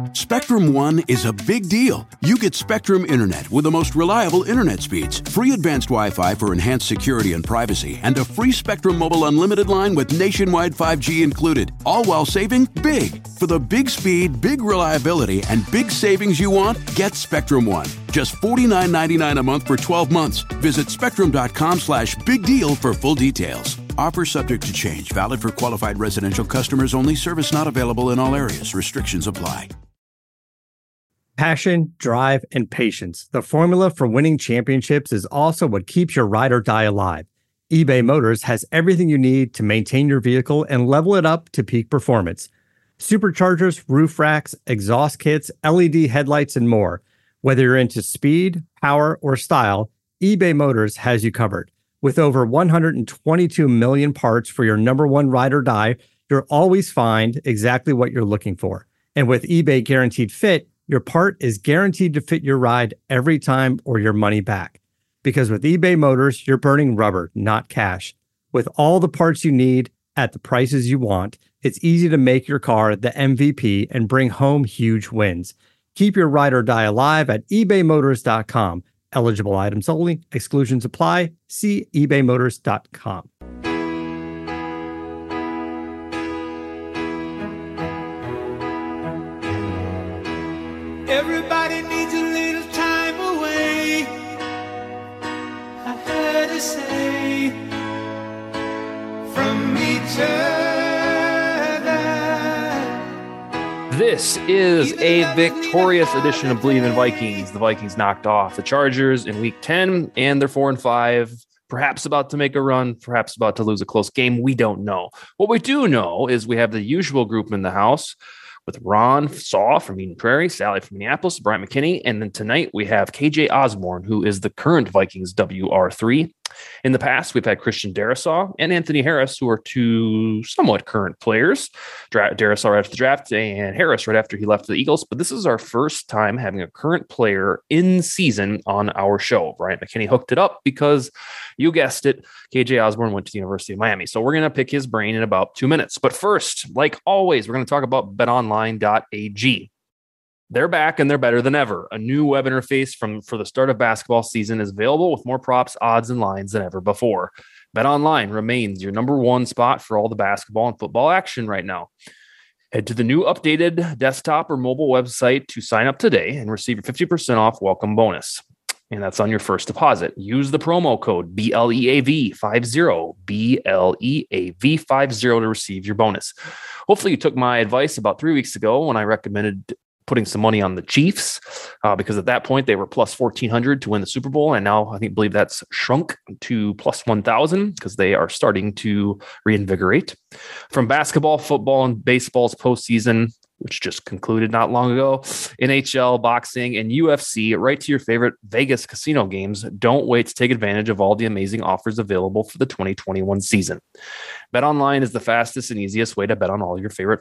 Spectrum One is a big deal. You get Spectrum Internet with the most reliable internet speeds, free advanced Wi-Fi for enhanced security and privacy, and a free Spectrum Mobile Unlimited line with nationwide 5G included, all while saving big. For the big speed, big reliability, and big savings you want, get Spectrum One. Just $49.99 a month for 12 months. Visit spectrum.com/big deal for full details. Offer subject to change. Valid for qualified residential customers only. Service not available in all areas. Restrictions apply. Passion, drive, and patience. The formula for winning championships is also what keeps your ride or die alive. eBay Motors has everything you need to maintain your vehicle and level it up to peak performance. Superchargers, roof racks, exhaust kits, LED headlights, and more. Whether you're into speed, power, or style, eBay Motors has you covered. With over 122 million parts for your number one ride or die, you'll always find exactly what you're looking for. And with eBay Guaranteed Fit, your part is guaranteed to fit your ride every time or your money back. Because with eBay Motors, you're burning rubber, not cash. With all the parts you need at the prices you want, it's easy to make your car the MVP and bring home huge wins. Keep your ride or die alive at ebaymotors.com. Eligible items only. Exclusions apply. See ebaymotors.com. Everybody needs a little time away, I heard her say, from each other. This is a victorious edition of Believe in Vikings. The Vikings knocked off the Chargers in Week 10, and they're 4-5. Perhaps about to make a run, perhaps about to lose a close game. We don't know. What we do know is we have the usual group in the house, with Ron Saw from Eden Prairie, Sally from Minneapolis, Brian McKinney, and then tonight we have KJ Osborne, who is the current Vikings WR3. In the past, we've had Christian Darrisaw and Anthony Harris, who are two somewhat current players. Darrisaw right after the draft and Harris right after he left the Eagles. But this is our first time having a current player in season on our show. Brian McKinney hooked it up because, you guessed it, KJ Osborne went to the University of Miami. So we're going to pick his brain in about 2 minutes. But first, like always, we're going to talk about betonline.ag. They're back and they're better than ever. A new web interface for the start of basketball season is available with more props, odds, and lines than ever before. BetOnline remains your number one spot for all the basketball and football action right now. Head to the new updated desktop or mobile website to sign up today and receive your 50% off welcome bonus. And that's on your first deposit. Use the promo code BLEAV50, BLEAV50 to receive your bonus. Hopefully you took my advice about 3 weeks ago when I recommended putting some money on the Chiefs because at that point they were plus 1,400 to win the Super Bowl. And now I believe that's shrunk to plus 1,000 because they are starting to reinvigorate. From basketball, football, and baseball's postseason, which just concluded not long ago, NHL, boxing, and UFC, right to your favorite Vegas casino games. Don't wait to take advantage of all the amazing offers available for the 2021 season. BetOnline is the fastest and easiest way to bet on all your favorite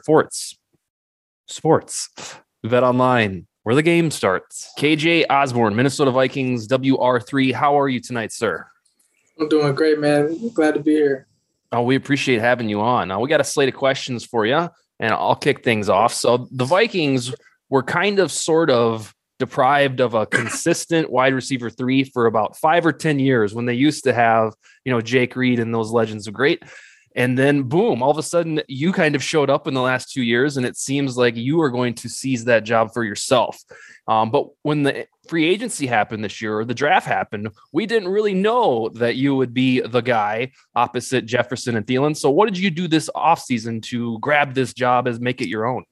sports. BetOnline, where the game starts. KJ Osborne, Minnesota Vikings, WR3. How are you tonight, sir? I'm doing great, man. Glad to be here. Oh, we appreciate having you on. Now, we got a slate of questions for you, and I'll kick things off. So the Vikings were sort of deprived of a consistent wide receiver 3 for about 5 or 10 years when they used to have, Jake Reed and those legends of great. And then boom, all of a sudden you kind of showed up in the last 2 years and it seems like you are going to seize that job for yourself. But when the free agency happened this year, or the draft happened, we didn't really know that you would be the guy opposite Jefferson and Thielen. So what did you do this offseason to grab this job and make it your own?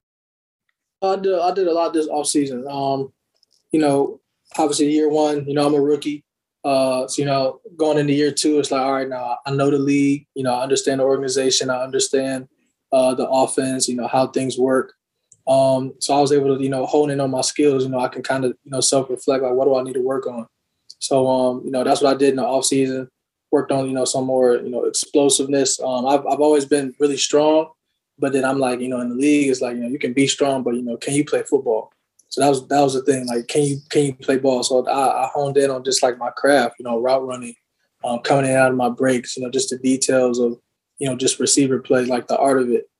I did a lot this offseason. Obviously year one, I'm a rookie. So, going into year 2, it's like, all right, now I know the league, I understand the organization. I understand the offense, how things work. So I was able to, hone in on my skills. I can kind of, self-reflect, like, what do I need to work on? So, that's what I did in the offseason. Worked on, some more, explosiveness. I've always been really strong, but then I'm like, in the league, it's like, you can be strong, but, can you play football? So that was the thing. Like, can you play ball? So I honed in on just like my craft, route running, coming in and out of my breaks, just the details of, just receiver play, like the art of it.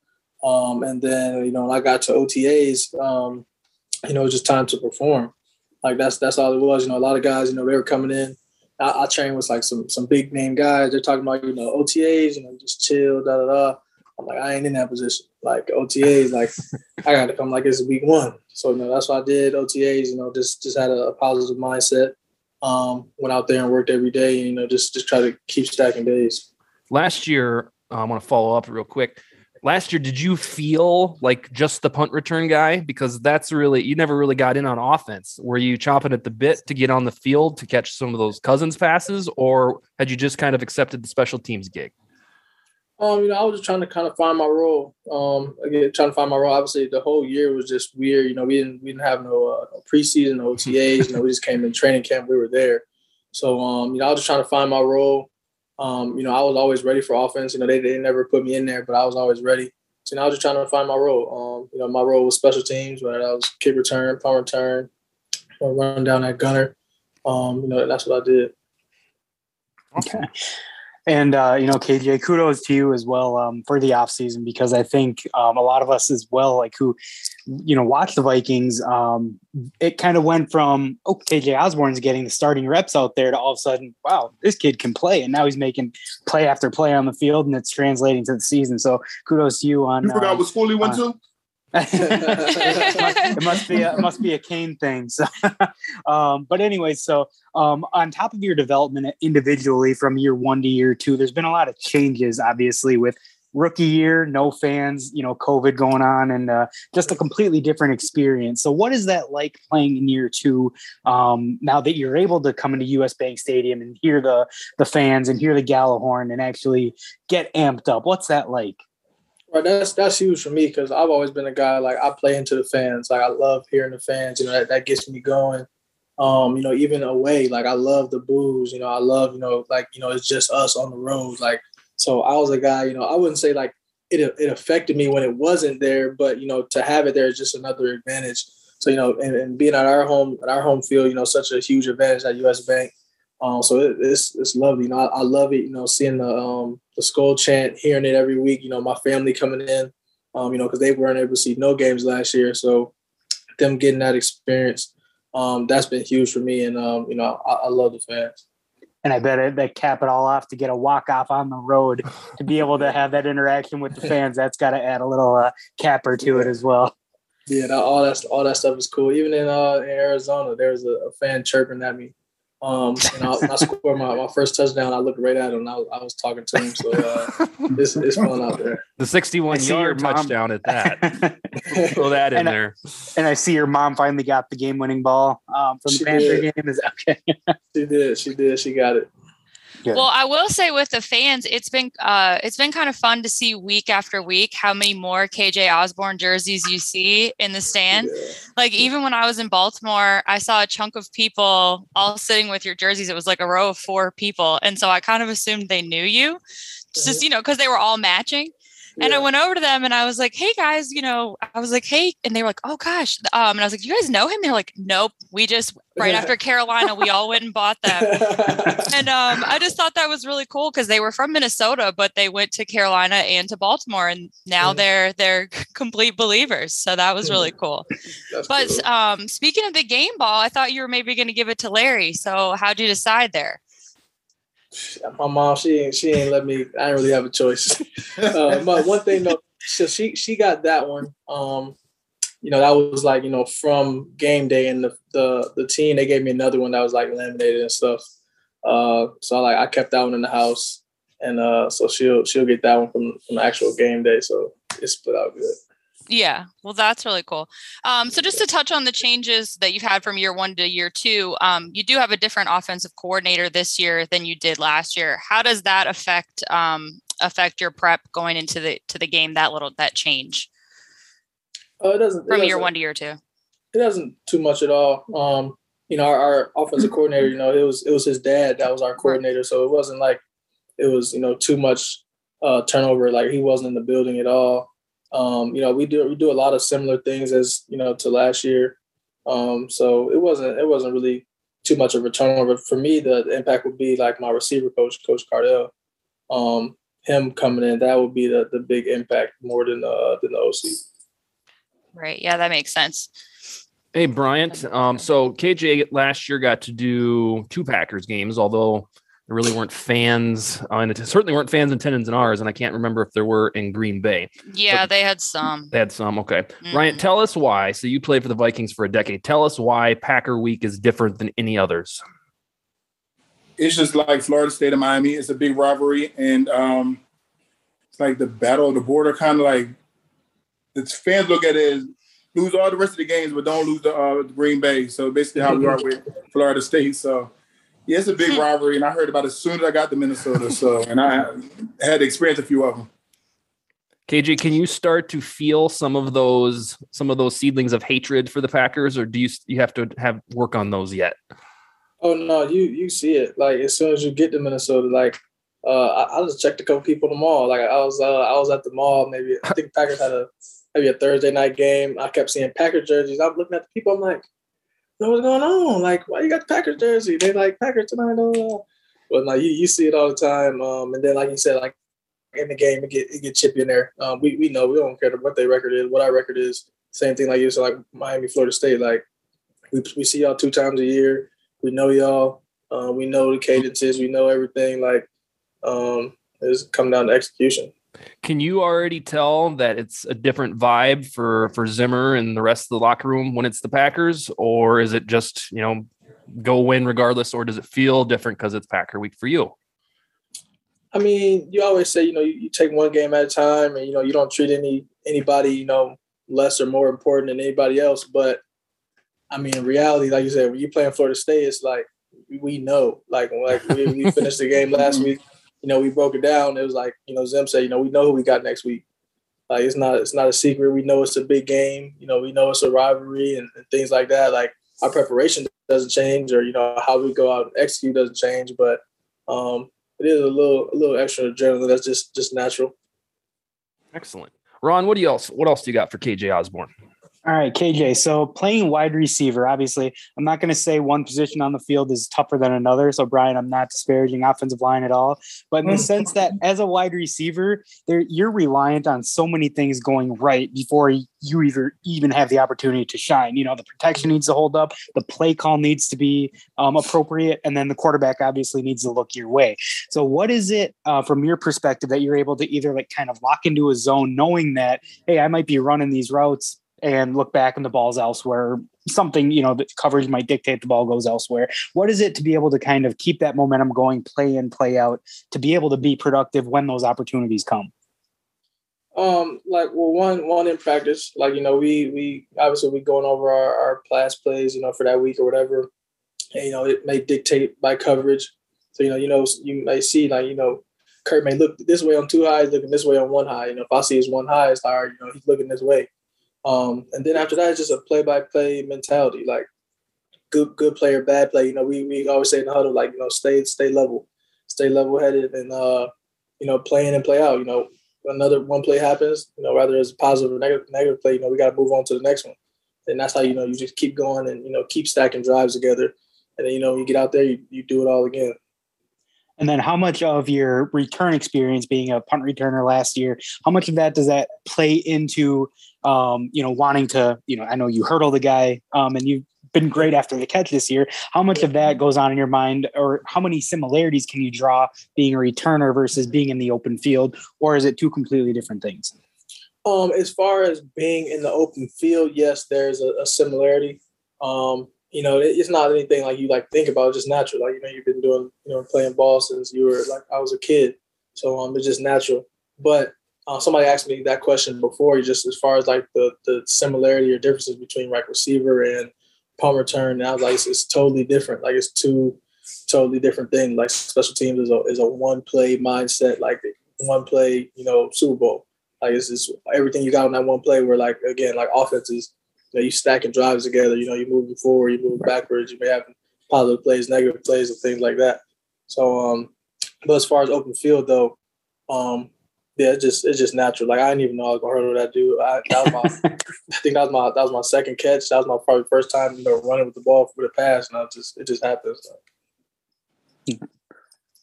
And then, when I got to OTAs, it was just time to perform. Like that's all it was. A lot of guys, they were coming in. I trained with like some big name guys. They're talking about, OTAs, just chill, da da da. I'm like, I ain't in that position. Like OTAs, like I got to come like it's week one. So that's what I did. OTAs, just had a positive mindset. Went out there and worked every day. Just try to keep stacking days. Last year, I want to follow up real quick. Last year, did you feel like just the punt return guy? Because that's really, you never really got in on offense. Were you chomping at the bit to get on the field to catch some of those Cousins passes, or had you just kind of accepted the special teams gig? I was just trying to kind of find my role. Trying to find my role. Obviously, the whole year was just weird. We didn't have no preseason, no OTAs. We just came in training camp. We were there. So, I was just trying to find my role. I was always ready for offense. They never put me in there, but I was always ready. So, I was just trying to find my role. My role was special teams, whether that was kick return, punt return, or run down that gunner. That's what I did. Okay. And, KJ, kudos to you as well for the offseason, because I think a lot of us as well, like who, watch the Vikings, it kind of went from, KJ Osborne's getting the starting reps out there to all of a sudden, wow, this kid can play. And now he's making play after play on the field, and it's translating to the season. So kudos to you on. You forgot what school he went to? It must be a Kane thing. So, but anyway, so on top of your development individually from year 1 to year 2, there's been a lot of changes, obviously, with rookie year, no fans, COVID going on, and just a completely different experience. So what is that like playing in year 2 now that you're able to come into US Bank Stadium and hear the fans and hear the Gallahorn and actually get amped up? What's that like? Right, that's huge for me, because I've always been a guy, like, I play into the fans. Like, I love hearing the fans. That gets me going. Even away, like, I love the boos. I love, it's just us on the road. Like, so I was a guy, I wouldn't say like it affected me when it wasn't there, but to have it there is just another advantage. So and being at our home field, such a huge advantage at US Bank. So it's lovely. I love it. Seeing the Skol chant, hearing it every week. My family coming in, because they weren't able to see no games last year. So them getting that experience, that's been huge for me. And I love the fans. And I bet they cap it all off to get a walk-off on the road to be able to have that interaction with the fans. That's got to add a little capper to it as well. Yeah, all that stuff is cool. Even in Arizona, there was a fan chirping at me. I scored my first touchdown. I looked right at him. I was talking to him. So it's fun out there. The 61-yard touchdown at that. Throw that in there. And I see your mom finally got the game-winning ball from the Panther game. Is that okay? She did. She got it. Good. Well, I will say with the fans, it's been kind of fun to see week after week how many more KJ Osborne jerseys you see in the stand. Yeah. Like even when I was in Baltimore, I saw a chunk of people all sitting with your jerseys. It was like a row of 4 people. And so I kind of assumed they knew you just, because they were all matching. And I went over to them and I was like, hey guys, I was like, hey, and they were like, oh gosh. And I was like, you guys know him? They're like, nope. We just, right after Carolina, we all went and bought them. And I just thought that was really cool because they were from Minnesota, but they went to Carolina and to Baltimore, and now they're complete believers. So that was really cool. But cool. Speaking of the game ball, I thought you were maybe going to give it to Larry. So how'd you decide there? My mom, she ain't let me. I didn't really have a choice. But one thing though, so she got that one. That was like from game day, and the team, they gave me another one that was like laminated and stuff. So I kept that one in the house, and so she'll get that one from the actual game day. So it split out good. Yeah, well, that's really cool. So just to touch on the changes that you've had from year 1 to year 2, you do have a different offensive coordinator this year than you did last year. How does that affect your prep going into the game? That change. It doesn't from year 1 to year 2. It doesn't too much at all. Our offensive coordinator, it was his dad that was our coordinator, so it wasn't like it was too much turnover. Like he wasn't in the building at all. We do a lot of similar things as to last year, so it wasn't really too much of a turnover for me. The impact would be like my receiver coach, Coach Cardell. him coming in, that would be the big impact more than the OC. Right. Yeah, that makes sense. Hey, Bryant. So KJ last year got to do 2 Packers games, although there really weren't fans, and certainly weren't fans in attendance in ours, and I can't remember if there were in Green Bay. Yeah, they had some. They had some. Okay. Bryant, tell us why. So you played for the Vikings for a decade. Tell us why Packer Week is different than any others. It's just like Florida State and Miami. It's a big rivalry, and it's like the battle of the border, kind of like the fans look at it as lose all the rest of the games, but don't lose the Green Bay. So basically how we are with Florida State. So, yeah, it's a big rivalry, and I heard about it as soon as I got to Minnesota. So, and I had to experience a few of them. KJ, can you start to feel some of those seedlings of hatred for the Packers, or do you have to have work on those yet? Oh no, you see it. Like as soon as you get to Minnesota, like I just checked a couple people in the mall. Like I was at the mall. Maybe I think Packers had maybe a Thursday night game. I kept seeing Packers jerseys. I'm looking at the people. I'm like, what's going on? Like, why you got the Packers jersey? They like Packers tonight. But like you see it all the time. And then like you said, like in the game, it get chippy in there. We know we don't care what their record is, what our record is. Same thing like you said, like Miami, Florida State. Like we see y'all 2 times a year. We know y'all. We know the cadences. We know everything. Like it's come down to execution. Can you already tell that it's a different vibe for Zimmer and the rest of the locker room when it's the Packers, or is it just, go win regardless, or does it feel different because it's Packer Week for you? I mean, you always say, you take one game at a time and, you don't treat anybody, less or more important than anybody else. But I mean, in reality, like you said, when you play in Florida State, it's like, we know, like we finished the game last week. We broke it down. It was like, Zim said, we know who we got next week. Like, it's not a secret. We know it's a big game. We know it's a rivalry and things like that. Like, our preparation doesn't change, or, how we go out and execute doesn't change. But it is a little extra adrenaline. That's just natural. Excellent. Ron, what else do you got for KJ Osborne? All right, KJ. So playing wide receiver, obviously, I'm not going to say one position on the field is tougher than another. So, Brian, I'm not disparaging offensive line at all. But in the sense that as a wide receiver, you're reliant on so many things going right before you even have the opportunity to shine. The protection needs to hold up. The play call needs to be appropriate. And then the quarterback obviously needs to look your way. So what is it from your perspective that you're able to either like kind of lock into a zone knowing that, hey, I might be running these routes and look back and the ball's elsewhere, something, the coverage might dictate the ball goes elsewhere. What is it to be able to kind of keep that momentum going, play in, play out, to be able to be productive when those opportunities come? One in practice, like, we obviously we going over our class plays, for that week or whatever. And, it may dictate by coverage. So, you may see like, Kurt may look this way on 2 highs, looking this way on 1 high. If I see his 1 high, it's like, all right, he's looking this way. And then after that, it's just a play-by-play mentality, like good player, bad play. We always say in the huddle, like, stay level-headed and, play in and play out. Another one play happens, whether it's positive or negative play, we got to move on to the next one. And that's how, you just keep going and, keep stacking drives together. And then, you get out there, you do it all again. And then how much of your return experience being a punt returner last year, how much of that does that play into, wanting to, I know you hurdle the guy and you've been great after the catch this year. How much of that goes on in your mind, or how many similarities can you draw being a returner versus being in the open field, or is it 2 completely different things? As far as being in the open field, yes, there's a similarity. It's not anything like you think about, it's just natural. Like, you've been doing, playing ball since you were I was a kid. So it's just natural. But somebody asked me that question before, just as far as like the similarity or differences between receiver and punt return. And I was like, it's totally different. Like, it's 2 totally different things. Like, special teams is a one play mindset, like one play, Super Bowl. Like, it's everything you got on that one play where, like, again, like offense is, you stacking drives together, you're moving forward, you're moving backwards, you may have positive plays, negative plays, and things like that. So, but as far as open field though, it's just natural. Like, I didn't even know I was gonna hurdle that dude. I think that was my second catch. That was my probably first time, running with the ball for the pass, and it just happens.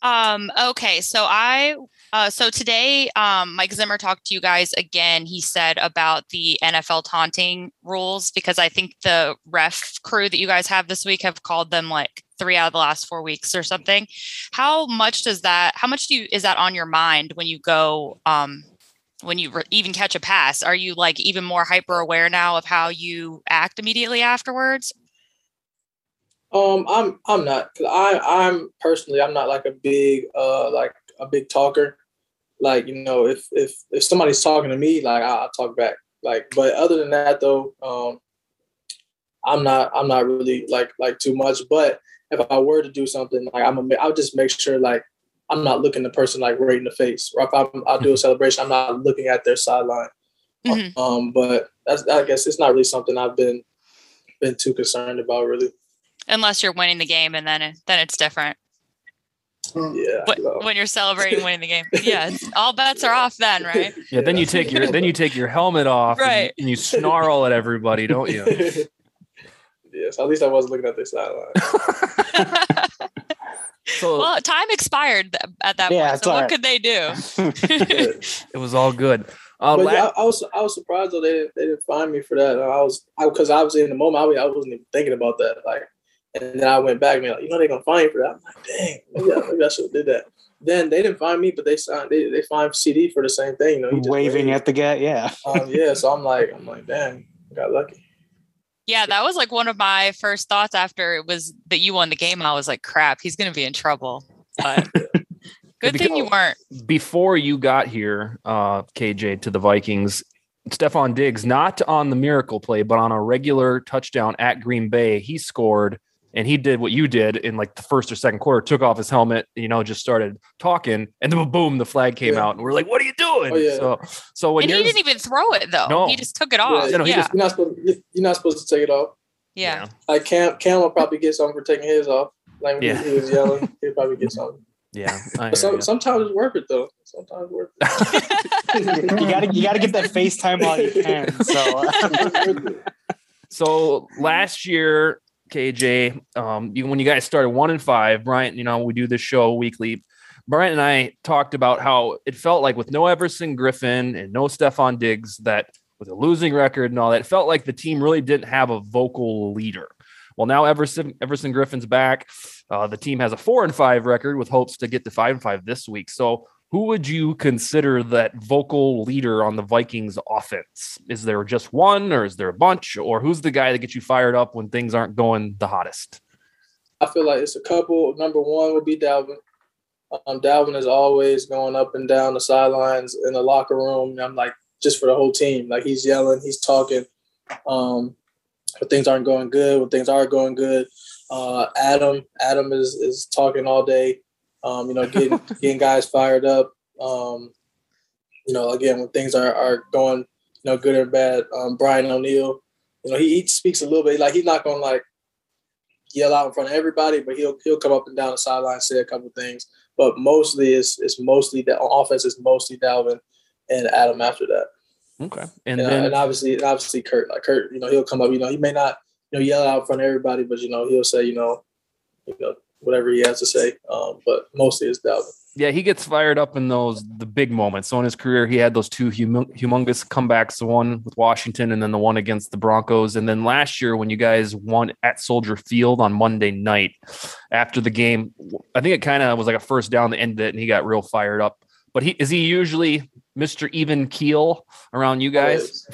Okay, so today, Mike Zimmer talked to you guys again. He said about the NFL taunting rules, because I think the ref crew that you guys have this week have called them like 3 out of the last 4 weeks or something. How much is that on your mind when you go, when you even catch a pass? Are you like even more hyper aware now of how you act immediately afterwards? I'm not. I'm personally, I'm not like a big talker. Like, if somebody's talking to me, like I'll talk back. Like, but other than that though, I'm not really like too much. But if I were to do something, like I'll just make sure like I'm not looking the person like right in the face. Or if I'll do a celebration, I'm not looking at their sideline. Mm-hmm. But I guess it's not really something I've been too concerned about really. Unless you're winning the game, and then it's different. Yeah. When you're celebrating winning the game, yeah, all bets are off then, right? Yeah. Then you take your helmet off, right? And you snarl at everybody, don't you? Yes. At least I wasn't looking at their sideline. Well, time expired at that point. So what could they do? It was all good. I was surprised though they didn't find me for that. Because obviously in the moment I wasn't even thinking about that. Like, and then I went back and they're like, they're gonna find you for that. I'm like, dang, maybe I should have did that. Then they didn't find me, but they fined CD for the same thing. He just waving at the guy, yeah. Yeah. So I'm like, dang, I got lucky. Yeah, that was like one of my first thoughts after it was that you won the game. I was like, crap, he's gonna be in trouble. But good thing you weren't. Before you got here, KJ, to the Vikings, Stefon Diggs, not on the miracle play, but on a regular touchdown at Green Bay, he scored, and he did what you did in like the first or second quarter, took off his helmet, just started talking, and then boom, the flag came out, and we're like, what are you doing? Oh, yeah. So when he didn't even throw it though. No. He just took it off. Yeah. You're not supposed to take it off. Yeah. Like Cam will probably get something for taking his off. Like when he was yelling, he'll probably get something. Yeah. Sometimes it's worth it though. Sometimes it's worth it. you gotta get that FaceTime while you can. So last year, KJ, when you guys started 1-5, Bryant, we do this show weekly. Bryant and I talked about how it felt like with no Everson Griffin and no Stefon Diggs, that with a losing record and all that, it felt like the team really didn't have a vocal leader. Well, now Everson Griffin's back. The team has a 4-5 record with hopes to get to 5-5 this week. So who would you consider that vocal leader on the Vikings offense? Is there just one, or is there a bunch, or who's the guy that gets you fired up when things aren't going the hottest? I feel like it's a couple. Number one would be Dalvin. Dalvin is always going up and down the sidelines in the locker room. I'm like, just for the whole team. Like, he's yelling, he's talking. When things aren't going good, when things are going good. Adam is talking all day. Getting guys fired up. Again, when things are going, good or bad. Brian O'Neill, he speaks a little bit. Like, he's not going to like yell out in front of everybody, but he'll come up and down the sideline, say a couple things. But mostly it's mostly that on offense is mostly Dalvin and Adam after that. Okay, and obviously Kurt. Like Kurt, he'll come up. He may not yell out in front of everybody, but he'll say whatever he has to say. But mostly it's Dalvin. Yeah, he gets fired up in the big moments. So in his career, he had those two humongous comebacks, the one with Washington and then the one against the Broncos. And then last year when you guys won at Soldier Field on Monday night after the game, I think it kind of was like a first down the end of it, and he got real fired up. But is he usually Mr. Even Keel around you guys?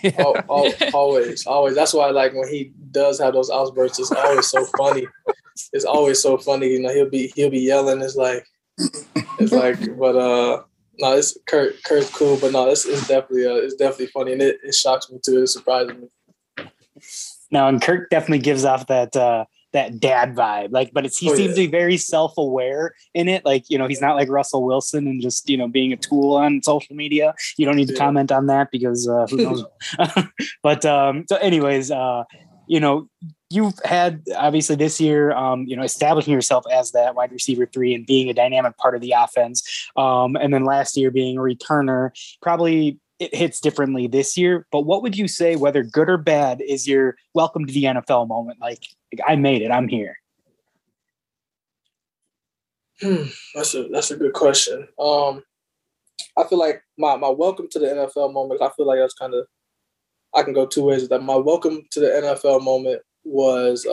Always. That's why, like, when he does have those outbursts, it's always so funny. It's always so funny. He'll be yelling. It's like, but no, it's Kurt's cool, but no, it's definitely funny, and it shocks me too. It surprises me. No, and Kurt definitely gives off that dad vibe, but he seems to be very self-aware in it. Like, he's not like Russell Wilson and just, being a tool on social media. You don't need to comment on that because who knows? But so anyways, you've had obviously this year, establishing yourself as that wide receiver 3 and being a dynamic part of the offense. And then last year being a returner, probably it hits differently this year. But what would you say, whether good or bad, is your welcome to the NFL moment? Like I made it, I'm here. That's a good question. I feel like my welcome to the NFL moment, I feel like that's kind of, I can go two ways. That my welcome to the NFL moment was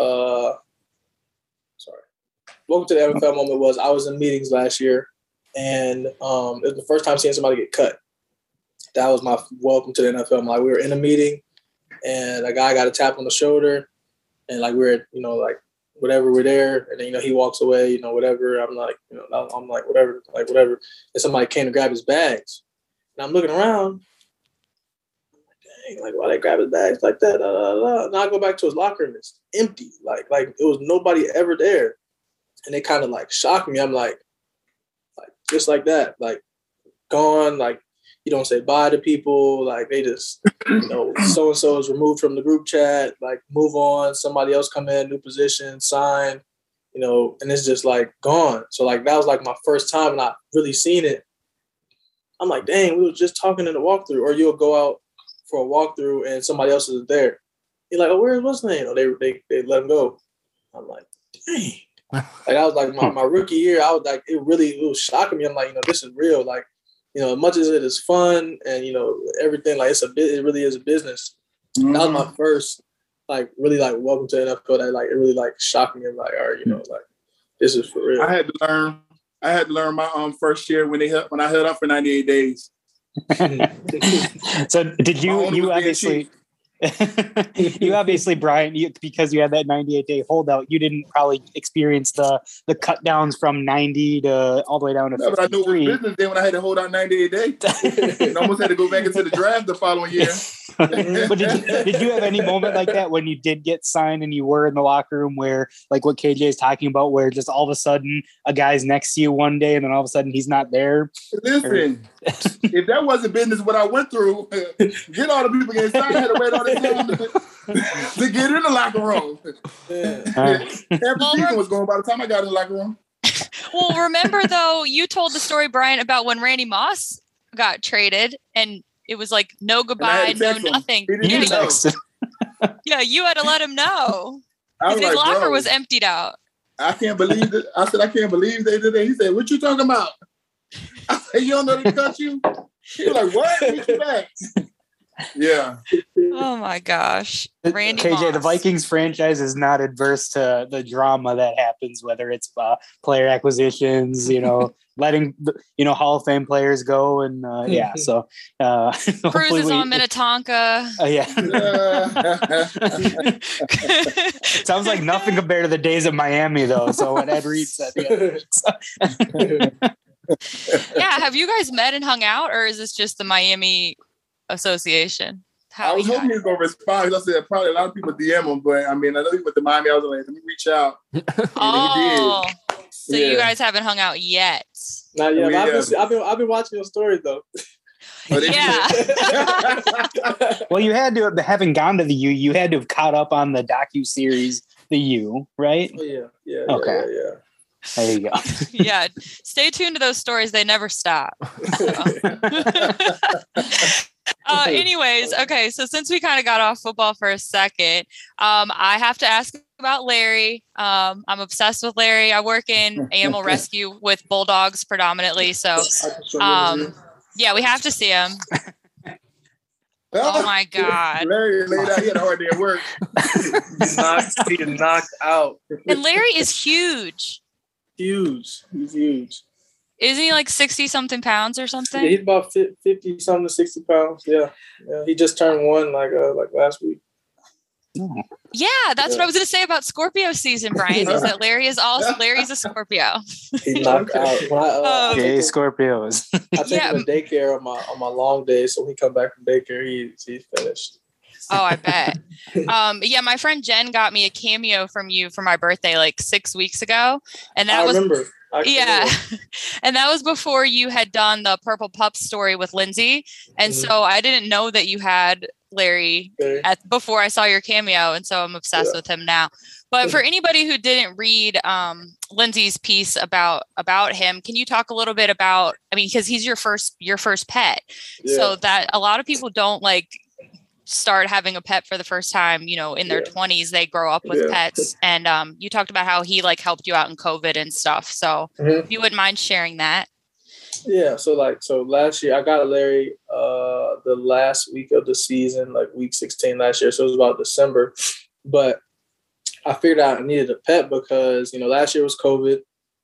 welcome to the NFL moment was I was in meetings last year, and it was the first time seeing somebody get cut. That was my welcome to the NFL. Like, we were in a meeting, and a guy got a tap on the shoulder, and like we're like whatever, we're there, and then he walks away, whatever. I'm like whatever, and somebody came to grab his bags, and I'm looking around. Like, why they grab his bags like that? Now I go back to his locker room. It's empty. Like it was nobody ever there. And they kind of like shocked me. I'm like just like that, like gone. Like, you don't say bye to people. Like, they just, so-and-so is removed from the group chat, like move on. Somebody else come in, new position, sign, and it's just like gone. So like, that was like my first time and I really seen it. I'm like, dang, we were just talking in the walkthrough. Or you'll go out for a walkthrough and somebody else is there. You're like, oh, where's what's name? Or they let him go. I'm like, dang. Like, I was like my rookie year, I was like, it was shocking me. I'm like, this is real. Like, as much as it is fun and everything, like it really is a business. Mm-hmm. That was my first really welcome to NFL. That it really shocked me. I'm like, all right, like, this is for real. I had to learn my first year when I held up for 98 days. So did you obviously you obviously, Brian, because you had that 98-day holdout, you didn't probably experience the cut downs from 90 to all the way down to 53. But I knew it was business then when I had to hold out 98 days. And almost had to go back into the draft the following year. But did you have any moment like that when you did get signed and you were in the locker room where, like what KJ is talking about, where just all of a sudden a guy's next to you one day and then all of a sudden he's not there? Listen, if that wasn't business, what I went through, get all the people getting signed, I had to wait all this time to get in the locker room. Every season was going by the time I got in the locker room. Well, remember though, you told the story, Brian, about when Randy Moss got traded and it was like no goodbye, no nothing. Yeah, you had to let him know. His locker was emptied out. I can't believe it. I said, I can't believe they did that. He said, what you talking about? I said, you don't know they cut you? He was like, what? Get you back. Yeah. Oh my gosh. Randy KJ, Moss. The Vikings franchise is not adverse to the drama that happens, whether it's player acquisitions, letting Hall of Fame players go, and so Cruises on Minnetonka. Sounds like nothing compared to the days of Miami, though. So what Ed Reed said. Yeah, have you guys met and hung out, or is this just the Miami association? I was hoping he was going to respond. I said probably a lot of people DM him, but I mean, I know he went to Miami. I was like, let me reach out. Oh, so you guys haven't hung out yet? Not yet. I've been watching your stories though. Yeah. Well, you had to have, having gone to the U, you had to have caught up on the docu-series, The U, right? Oh, yeah. Okay. Yeah. There you go. Yeah. Stay tuned to those stories. They never stop. Anyways, okay. So since we kind of got off football for a second, I have to ask about Larry. I'm obsessed with Larry. I work in animal rescue with bulldogs predominantly. So, yeah, we have to see him. Oh my God. Larry laid out. He had a hard day at work. He's knocked out. And Larry is huge. He's huge. Isn't he like 60 something pounds or something? Yeah, he's about 50 something to 60 pounds. Yeah. He just turned one like last week. Yeah, that's what I was going to say about Scorpio season, Brian. Is that Larry's a Scorpio. He's knocked out. Scorpios. I take him to daycare on my long days. So when he come back from daycare, he's finished. Oh, I bet. Yeah, my friend Jen got me a cameo from you for my birthday like 6 weeks ago, and that was remember. And that was before you had done the Purple Pups story with Lindsay, and so I didn't know that you had Larry before I saw your cameo, and so I'm obsessed with him now. But for anybody who didn't read Lindsay's piece about him, can you talk a little bit about? I mean, because he's your first pet, so that a lot of people don't start having a pet for the first time, you know, in their 20s, they grow up with pets. And you talked about how he like helped you out in COVID and stuff. So if you wouldn't mind sharing that. Yeah. So last year I got Larry the last week of the season, like week 16 last year. So it was about December. But I figured out I needed a pet because, you know, last year was COVID.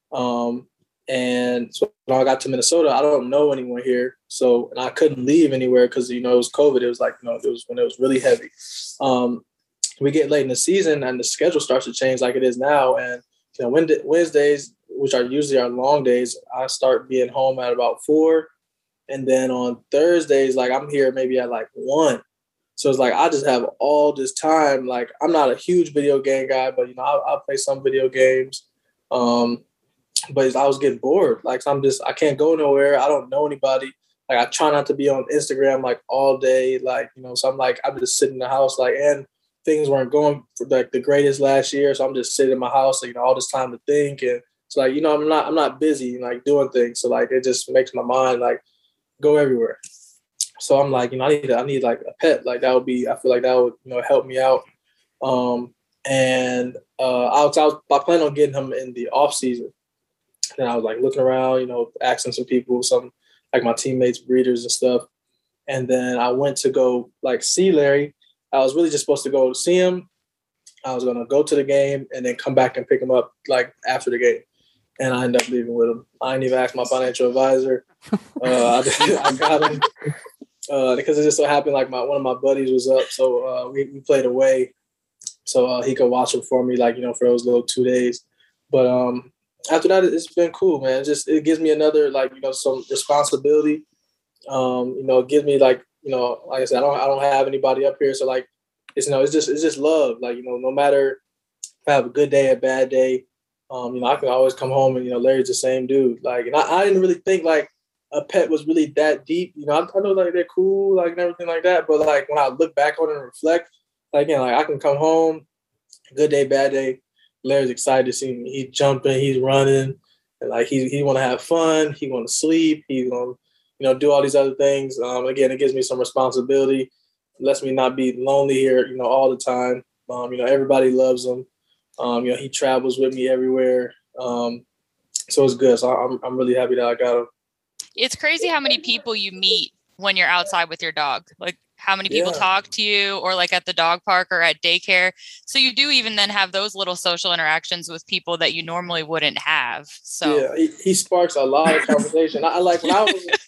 And so when I got to Minnesota, I don't know anyone here. So, and I couldn't leave anywhere because, you know, it was COVID. It was like, you know, it was when it was really heavy. We get late in the season and the schedule starts to change like it is now. And, you know, Wednesdays, which are usually our long days, I start being home at about 4. And then on Thursdays, like I'm here maybe at like 1. So it's like, I just have all this time. Like, I'm not a huge video game guy, but, you know, I'll play some video games. But I was getting bored. Like, I can't go nowhere. I don't know anybody. Like, I try not to be on Instagram, like, all day. Like, you know, so I'm just sitting in the house, like, and things weren't going for, like, the greatest last year. So I'm just sitting in my house, like, you know, all this time to think. And it's like, you know, I'm not busy, like, doing things. So, like, it just makes my mind, like, go everywhere. So I'm like, you know, I need like, a pet. Like, I feel like that would, you know, help me out. I plan on getting him in the off season. And I was like looking around, you know, asking some people, some like my teammates, breeders and stuff. And then I went to go like see Larry. I was really just supposed to go see him. I was going to go to the game and then come back and pick him up like after the game. And I ended up leaving with him. I didn't even ask my financial advisor. I got him because it just so happened like one of my buddies was up. So we played away. So he could watch him for me, like, you know, for those little 2 days. But after that, it's been cool, man. It gives me another, like, you know, some responsibility. You know, it gives me, like, you know, like I said, I don't have anybody up here. So, like, it's, you know, it's just love. Like, you know, no matter if I have a good day, a bad day, you know, I can always come home and, you know, Larry's the same dude. Like, and I didn't really think, like, a pet was really that deep. You know, I know, like, they're cool, like, and everything like that. But, like, when I look back on it and reflect, like, you know, like, I can come home, good day, bad day. Larry's excited to see me. He's jumping, he's running, and like he want to have fun. He want to sleep. He want to, you know, do all these other things. Again, it gives me some responsibility. It lets me not be lonely here, you know, all the time. You know, everybody loves him. You know, he travels with me everywhere. So it's good. So I'm really happy that I got him. It's crazy how many people you meet when you're outside with your dog. Like, how many people talk to you, or like at the dog park or at daycare. So you do even then have those little social interactions with people that you normally wouldn't have. So yeah, he sparks a lot of conversation. I like when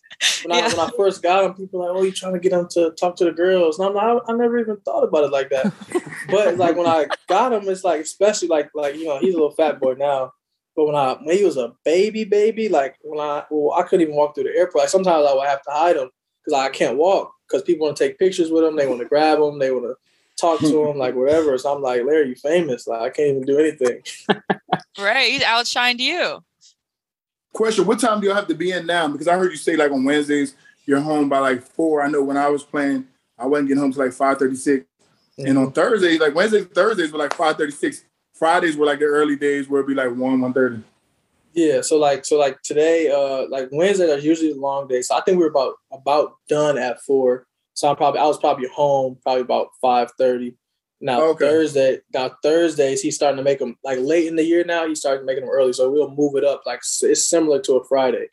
I first got him, people were like, oh, you trying to get him to talk to the girls? And I'm like, I never even thought about it like that. But like when I got him, it's like, especially like, you know, he's a little fat boy now. But when he was a baby, like I couldn't even walk through the airport. Like sometimes I would have to hide him because I can't walk. Because people want to take pictures with him, they want to grab him, they want to talk to him, like whatever. So I'm like, Larry, you famous? Like I can't even do anything. Right, he's outshined you. Question: what time do you have to be in now? Because I heard you say like on Wednesdays you're home by like 4. I know when I was playing, I wasn't getting home till like 5:36, and on Thursdays, like Wednesdays, Thursdays were like 5:36. Fridays were like the early days where it'd be like 1:30. Yeah, so like today, like Wednesdays are usually the long days. So I think we were about done at 4. So I was probably home probably about 5:30. Now Thursdays he's starting to make them like late in the year now. He's starting making them early, so we'll move it up. Like it's similar to a Friday.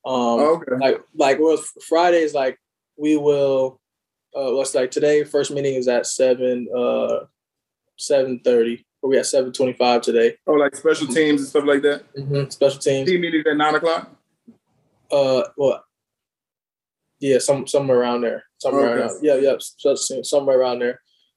Like Fridays, like we will. What's like today? First meeting is at 7:30. We at 7:25 today. Oh, like special teams and stuff like that? Mm-hmm. Special teams. Team meetings at 9 o'clock? Well, yeah, somewhere around there. Somewhere around. Yeah, somewhere around there.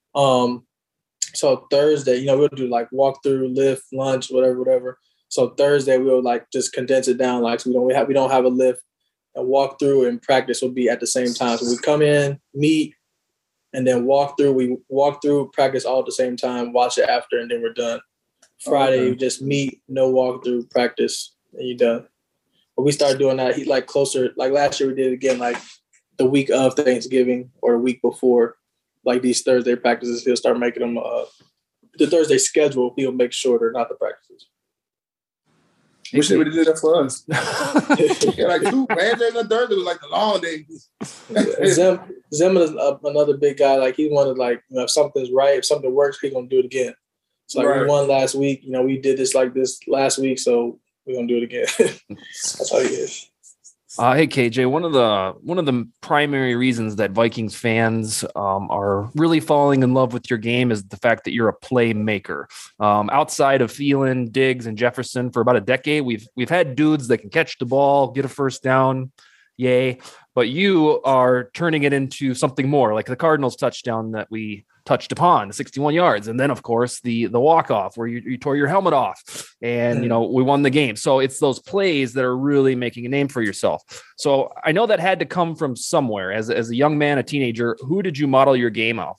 So Thursday, you know, we'll do like walkthrough, lift, lunch, whatever. So Thursday we'll like just condense it down, like so we don't have a lift, and walkthrough and practice will be at the same time. So we come in, meet, and then walk through. We walk through, practice all at the same time, watch it after, and then we're done. Friday, we just meet, no walkthrough, practice, and you're done. But we started doing that. He like closer, like last year we did it again, like the week of Thanksgiving or a week before, like these Thursday practices. He'll start making them. The Thursday schedule he'll make shorter, not the practices. Wish they would have did that for us. Yeah, like 2 Wednesdays and Thursday was like the long days. Zim is another big guy. Like he wanted, like, you know, if something's right, if something works, he's gonna do it again. So like we won last week. You know, we did this like this last week, so we're gonna do it again. That's how he is. Hey KJ, one of the primary reasons that Vikings fans are really falling in love with your game is the fact that you're a playmaker. Outside of Thielen, Diggs, and Jefferson for about a decade, we've had dudes that can catch the ball, get a first down, yay! But you are turning it into something more, like the Cardinals touchdown that we touched upon, the 61 yards, and then of course the walk-off where you tore your helmet off and you know we won the game. So it's those plays that are really making a name for yourself. So I know that had to come from somewhere. As a young man, a teenager, who did you model your game off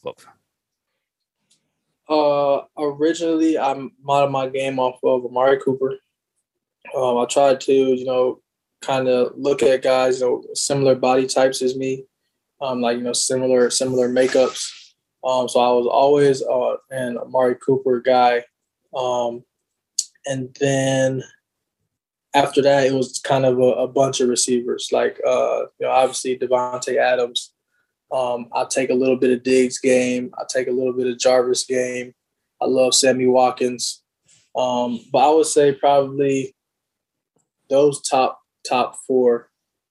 of? Originally I modeled my game off of Amari Cooper. I tried to, you know, kind of look at guys, you know, similar body types as me, like, you know, similar makeups. So I was always an Amari Cooper guy. And then after that, it was kind of a bunch of receivers, like, you know, obviously Devontae Adams. I take a little bit of Diggs game. I take a little bit of Jarvis game. I love Sammy Watkins. But I would say probably those top 4.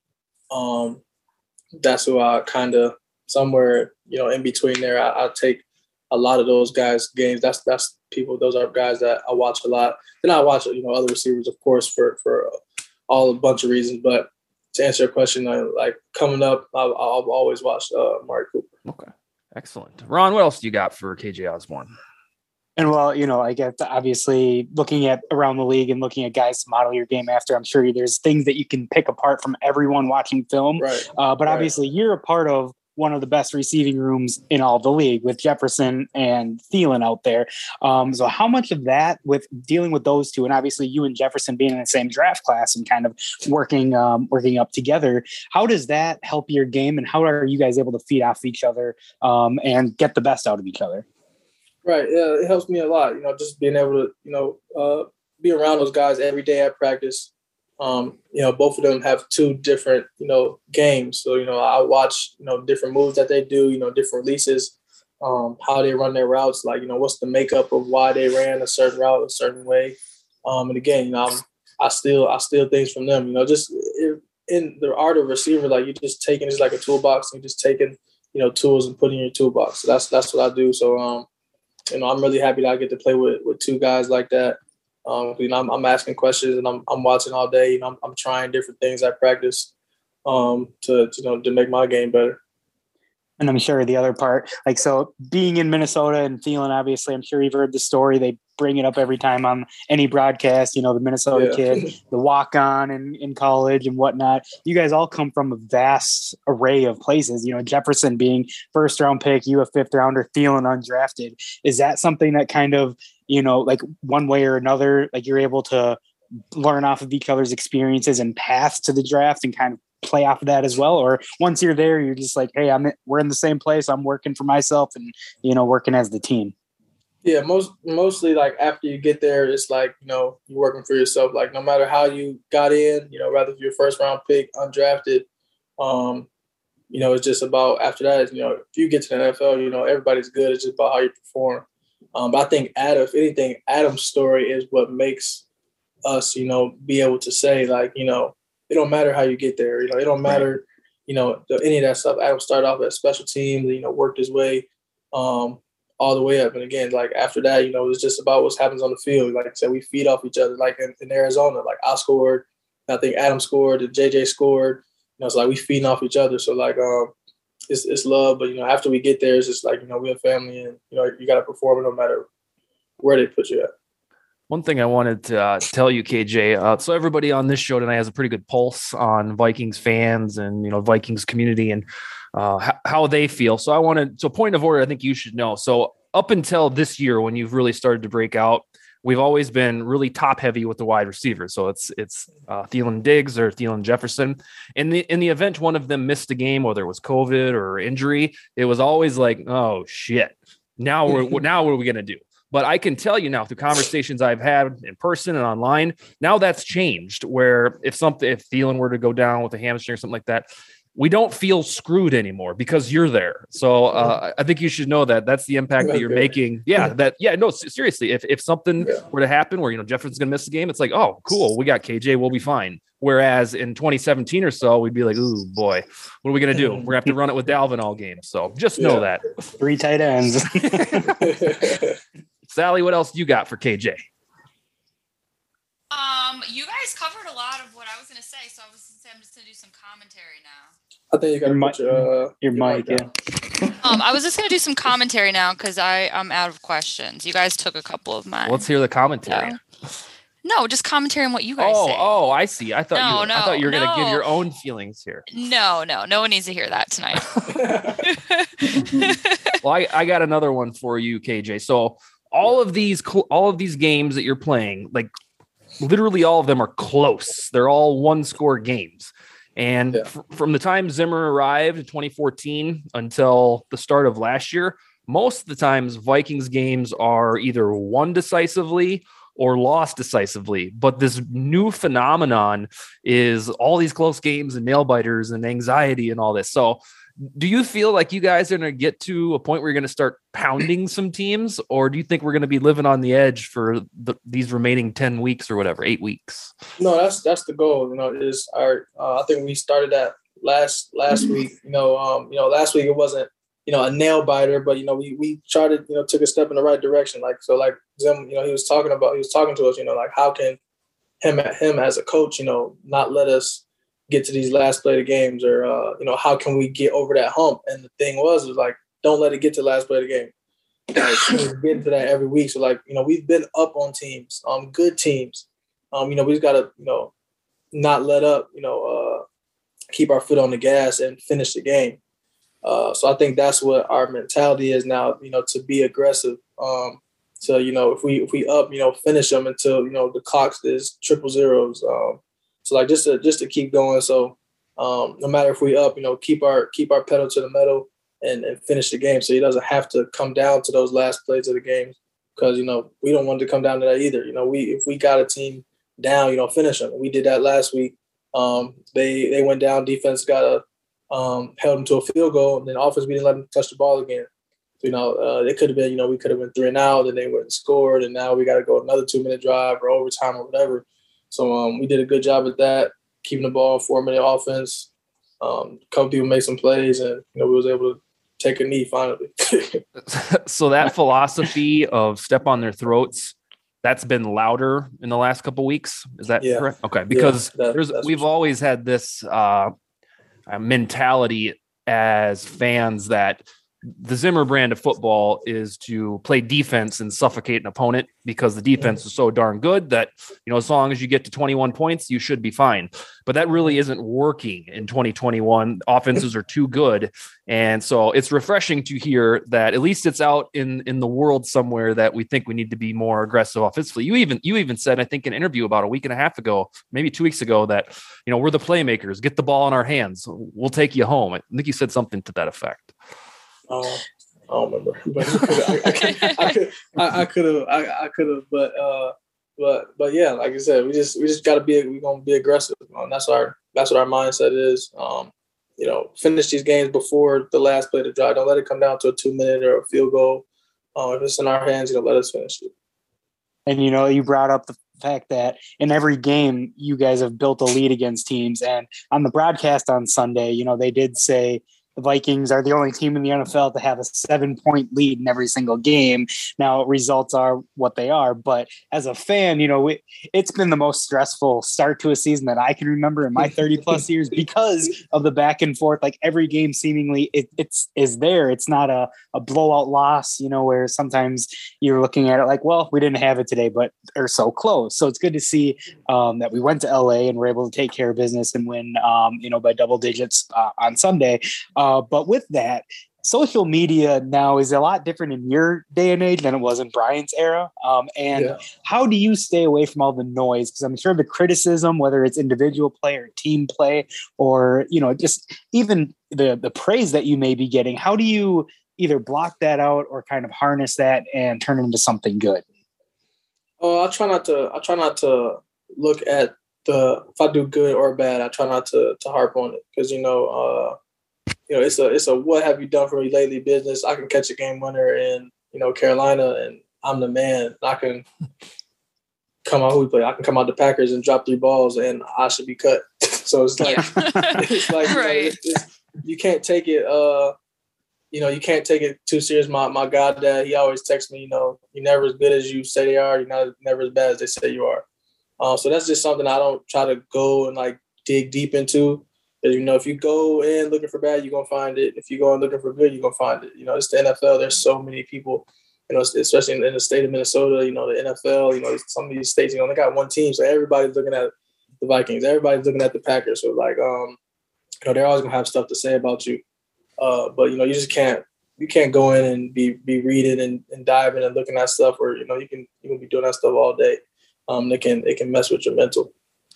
That's who I kind of somewhere, you know, in between there. I take a lot of those guys' games. That's people. Those are guys that I watch a lot. Then I watch, you know, other receivers, of course, for all a bunch of reasons. But to answer your question, like coming up, I've always watched Amari Cooper. Okay, excellent. Ron, what else do you got for KJ Osborn? And well, you know, I get obviously looking at around the league and looking at guys to model your game after. I'm sure there's things that you can pick apart from everyone watching film. Right. But obviously, you're a part of one of the best receiving rooms in all the league with Jefferson and Thielen out there. So how much of that with dealing with those two, and obviously you and Jefferson being in the same draft class and kind of working up together, how does that help your game, and how are you guys able to feed off each other and get the best out of each other? Right. Yeah, it helps me a lot, you know, just being able to, you know, be around those guys every day at practice. You know, both of them have 2 different, you know, games. So, you know, I watch, you know, different moves that they do, you know, different releases, how they run their routes, like, you know, what's the makeup of why they ran a certain route a certain way. And again, you know, I steal things from them, you know, just in the art of receiver, like you just taking, it's like a toolbox and just taking, you know, tools and putting in your toolbox. So that's what I do. So, you know, I'm really happy that I get to play with 2 guys like that. You know, I'm asking questions and I'm watching all day. You know, I'm trying different things at practice to make my game better. And I'm sure the other part, like, so being in Minnesota and Thielen, obviously, I'm sure you've heard the story. They bring it up every time on any broadcast, you know, the Minnesota kid, the walk-on in college and whatnot. You guys all come from a vast array of places, you know, Jefferson being 1st-round pick, you a 5th-rounder, Thielen undrafted. Is that something that kind of, you know, like one way or another, like you're able to learn off of each other's experiences and paths to the draft and kind of play off of that as well? Or once you're there, you're just like, hey, we're in the same place. I'm working for myself and, you know, working as the team. Yeah, mostly like after you get there, it's like, you know, you're working for yourself. Like no matter how you got in, you know, rather if you're 1st-round pick, undrafted, you know, it's just about after that, you know, if you get to the NFL, you know, everybody's good. It's just about how you perform. But I think if anything, Adam's story is what makes us, you know, be able to say like, you know, it don't matter how you get there. You know, it don't matter, you know, any of that stuff. Adam started off as special teams, you know, worked his way all the way up. And again, like after that, you know, it's just about what happens on the field. Like I said, we feed off each other. Like in Arizona, like I scored, I think Adam scored, and JJ scored. You know, it's like we feeding off each other. So like it's love. But, you know, after we get there, it's just like, you know, we're a family and, you know, you got to perform no matter where they put you at. One thing I wanted to tell you, KJ, so everybody on this show tonight has a pretty good pulse on Vikings fans and, you know, Vikings community and how they feel. So point of order, I think you should know. So up until this year, when you've really started to break out, we've always been really top heavy with the wide receivers. So it's Thielen Diggs or Thielen Jefferson. In the event one of them missed a game, whether it was COVID or injury, it was always like, oh shit, now what are we going to do? But I can tell you now through conversations I've had in person and online, now that's changed where if Thielen were to go down with a hamstring or something like that, we don't feel screwed anymore because you're there. So I think you should know that that's the impact that you're making. No, seriously, if something were to happen where, Jefferson's going to miss the game, it's like, oh, cool. We got KJ. We'll be fine. Whereas in 2017 or so, we'd be like, ooh, boy, what are we going to do? We're going to have to run it with Dalvin all game. So just know that. 3 tight ends. Sally, what else you got for KJ? You guys covered a lot of what I was going to say, so I'm just going to do some commentary now. I think you got to put your mic. Yeah. I was just going to do some commentary now because I'm out of questions. You guys took a couple of mine. Let's hear the commentary. No, just commentary on what you guys say. Oh, I see. I thought you were going to give your own feelings here. No one needs to hear that tonight. Well, I got another one for you, KJ. So all of these games that you're playing, like literally all of them are close. They're all 1-score games. And from the time Zimmer arrived in 2014 until the start of last year, most of the times Vikings games are either won decisively or lost decisively. But this new phenomenon is all these close games and nail biters and anxiety and all this. So do you feel like you guys are going to get to a point where you're going to start pounding some teams, or do you think we're going to be living on the edge for these remaining 10 weeks or whatever, 8 weeks? No, that's the goal. Is our I think we started that last week. Last week it wasn't a nail biter, but we tried to took a step in the right direction. Like Zim, he was talking to us. Like how can him as a coach, not let us get to these last play of the games, or how can we get over that hump? And the thing was like, don't let it get to the last play of the game. Like, get into that every week. So like, we've been up on teams, good teams. We just gotta, not let up, keep our foot on the gas and finish the game. So I think that's what our mentality is now, to be aggressive. So, if we up, finish them until, the clock is 000. So like just to keep going. So no matter if we up, keep our pedal to the metal and finish the game. So he doesn't have to come down to those last plays of the game, because we don't want to come down to that either. If we got a team down, finish them. We did that last week. They went down. Defense got held them to a field goal, and then offense we didn't let them touch the ball again. It could have been we could have been 3-and-out, and they went and scored, and now we got to go another 2-minute drive or overtime or whatever. So we did a good job at that, keeping the ball, 4-minute offense. A couple people made some plays, and we was able to take a knee finally. So that philosophy of step on their throats, that's been louder in the last couple of weeks. Is that correct? Okay, because we've always had this mentality as fans that the Zimmer brand of football is to play defense and suffocate an opponent, because the defense is so darn good that, as long as you get to 21 points, you should be fine. But that really isn't working in 2021. Offenses are too good. And so it's refreshing to hear that at least it's out in the world somewhere that we think we need to be more aggressive offensively. You even said, I think in an interview about a week and a half ago, maybe 2 weeks ago, that, we're the playmakers, get the ball in our hands. We'll take you home. I think you said something to that effect. I don't remember, but I could have, but yeah, like I said, we just got to we're gonna be aggressive. That's what our mindset is. Finish these games before the last play of the drive. Don't let it come down to a 2-minute or a field goal. If it's in our hands, let us finish it. And you brought up the fact that in every game you guys have built a lead against teams, and on the broadcast on Sunday, they did say the Vikings are the only team in the NFL to have a 7-point lead in every single game. Now, results are what they are, but as a fan, it's been the most stressful start to a season that I can remember in my 30 plus years, because of the back and forth. Like every game seemingly is there. It's not a blowout loss, where sometimes you're looking at it like, well, we didn't have it today, but are so close. So it's good to see that we went to LA and were able to take care of business and win, by double digits on Sunday. But with that, social media now is a lot different in your day and age than it was in Brian's era. How do you stay away from all the noise? Because I'm sure the criticism, whether it's individual play or team play, or, just even the praise that you may be getting, how do you either block that out or kind of harness that and turn it into something good? I try not to look at if I do good or bad. I try not to harp on it because it's a what have you done for me lately business. I can catch a game winner in Carolina and I'm the man. I can come out I can come out the Packers and drop 3 balls and I should be cut. So it's like it's like right. You can't take it. You can't take it too serious. My goddad, he always texts me, you're never as good as you say they are. You're never as bad as they say you are. So that's just something I don't try to go and like dig deep into. Because, if you go in looking for bad, you're going to find it. If you go in looking for good, you're going to find it. It's the NFL. There's so many people, especially in the state of Minnesota, the NFL, some of these states, they got one team. So everybody's looking at the Vikings. Everybody's looking at the Packers. So like, they're always going to have stuff to say about you. But you just can't go in and be reading and diving and looking at stuff where, you can be doing that stuff all day. It can mess with your mental.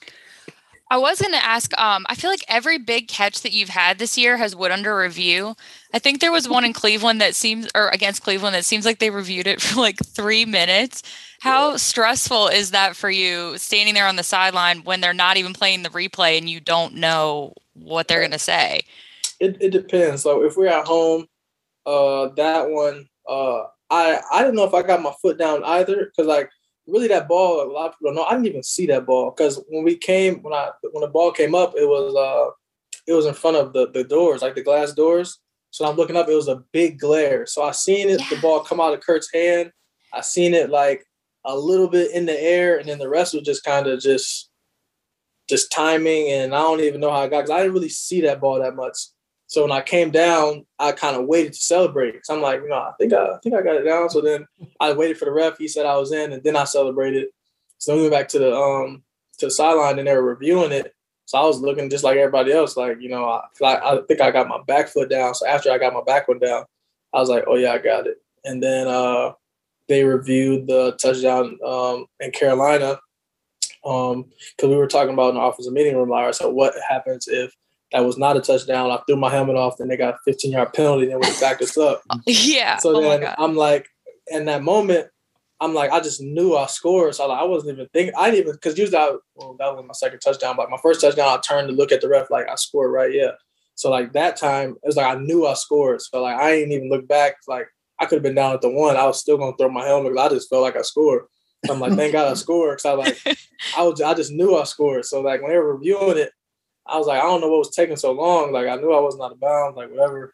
I was going to ask, I feel like every big catch that you've had this year has went under review. I think there was one in Cleveland against Cleveland that seems like they reviewed it for like 3 minutes. How stressful is that for you standing there on the sideline when they're not even playing the replay and you don't know what they're going to say? It depends. So if we're at home, that one, I didn't know if I got my foot down either because like really that ball, a lot of people don't know. I didn't even see that ball because when the ball came up, it was in front of the doors, like the glass doors. So I'm looking up, it was a big glare. So I seen it, the ball come out of Kurt's hand. I seen it like a little bit in the air, and then the rest was just kind of just timing, and I don't even know how I got because I didn't really see that ball that much. So when I came down, I kind of waited to celebrate because I'm like, I think I got it down. So then I waited for the ref. He said I was in, and then I celebrated. So we went back to the sideline, and they were reviewing it. So I was looking just like everybody else, like I think I got my back foot down. So after I got my back one down, I was like, oh yeah, I got it. And then they reviewed the touchdown in Carolina because we were talking about in the offensive meeting room. Like, so what happens if that was not a touchdown? I threw my helmet off, then they got a 15-yard penalty, then we backed us up. Yeah. So then I'm like, in that moment, I'm like, I just knew I scored. So I wasn't even thinking. I didn't even, because usually that was my second touchdown. But my first touchdown, I turned to look at the ref like I scored, right? Yeah. So like that time, it was like I knew I scored. So like I didn't even look back. Like I could have been down at the 1. I was still gonna throw my helmet because I just felt like I scored. So I'm like, thank God I scored. Because I just knew I scored. So like when they were reviewing it, I was like, I don't know what was taking so long. Like I knew I wasn't out of bounds, like whatever.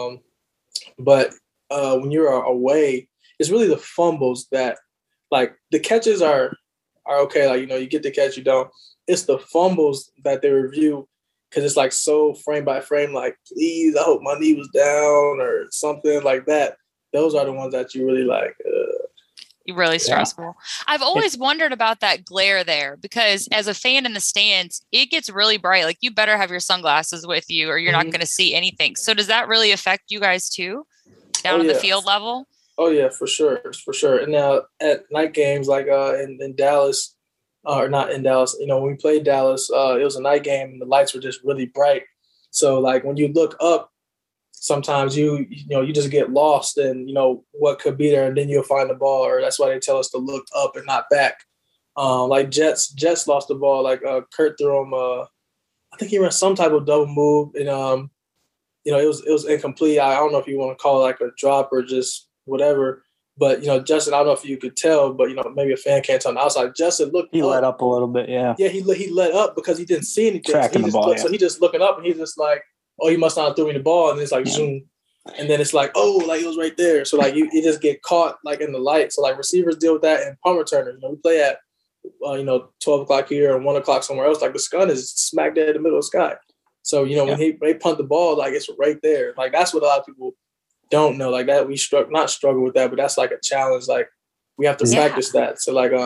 But when you're away, it's really the fumbles that, like, the catches are okay. Like, you get the catch, you don't. It's the fumbles that they review because it's like so frame by frame. Like, please, I hope my knee was down or something like that. Those are the ones that you really like. Really stressful. Yeah. I've always wondered about that glare there because as a fan in the stands, it gets really bright. Like you better have your sunglasses with you or you're not going to see anything. So does that really affect you guys too down at the field level? Oh yeah, for sure. For sure. And now at night games, like in Dallas, or not in Dallas, when we played Dallas, it was a night game and the lights were just really bright. So like when you look up, sometimes you just get lost in, what could be there, and then you'll find the ball, or that's why they tell us to look up and not back. Like Jets lost the ball. Like Kurt threw him, I think he ran some type of double move, and it was incomplete. I don't know if you want to call it like a drop or just whatever. But Justin, I don't know if you could tell, but maybe a fan can't tell on the outside. Justin looked. He let up a little bit, yeah. Yeah, he let up because he didn't see anything. Tracking the ball, so he just looking up, and he's just like, oh, he must not have threw me the ball, and it's like zoom, and then it's like, oh, like it was right there. So like you just get caught like in the light. So like receivers deal with that, and punt returners. We play at 12 o'clock here and 1 o'clock somewhere else. Like the sun is smack dead in the middle of the sky. So when they punt the ball, like it's right there. Like that's what a lot of people don't know. Like that we not struggle with that, but that's like a challenge. Like we have to practice that. So like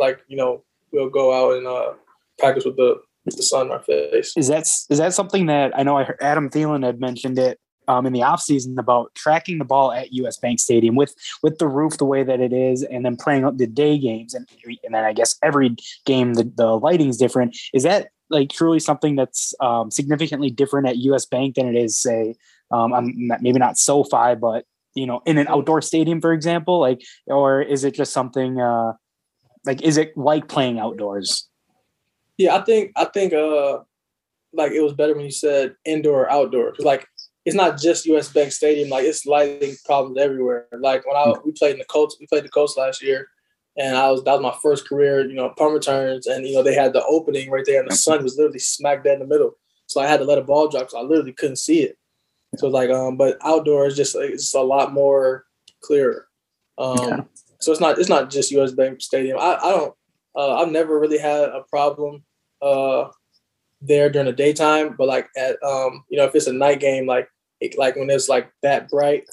we'll go out and practice with the sun in our face. Is that something that I know Adam Thielen had mentioned it in the offseason about tracking the ball at US Bank Stadium with the roof the way that it is, and then playing up the day games, and then I guess every game the lighting's different. Is that like truly something that's significantly different at US Bank than it is, say, maybe not SoFi, but in an outdoor stadium, for example, like, or is it just something like, is it like playing outdoors? Yeah, I think like it was better when you said indoor or outdoor. 'Cause like it's not just US Bank Stadium, like it's lighting problems everywhere. Like when we played the Colts last year, and that was my first career, punt returns, and they had the opening right there and the sun was literally smack dead in the middle. So I had to let a ball drop because I literally couldn't see it. So like but outdoors it's a lot more clearer. So it's not just US Bank Stadium. I've never really had a problem there during the daytime, but like at if it's a night game, like when it's like that bright,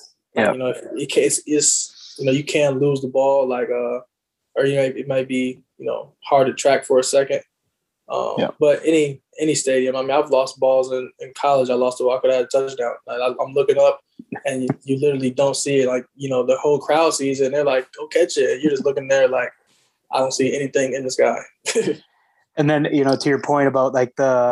it's you can lose the ball, like or it might be hard to track for a second. But any stadium, I mean, I've lost balls in college. I lost a ball, I could have had a touchdown. Like, I'm looking up, and you literally don't see it. Like the whole crowd sees it, and they're like, "Go catch it." And you're just looking there, like, I don't see anything in the sky. And then, to your point about like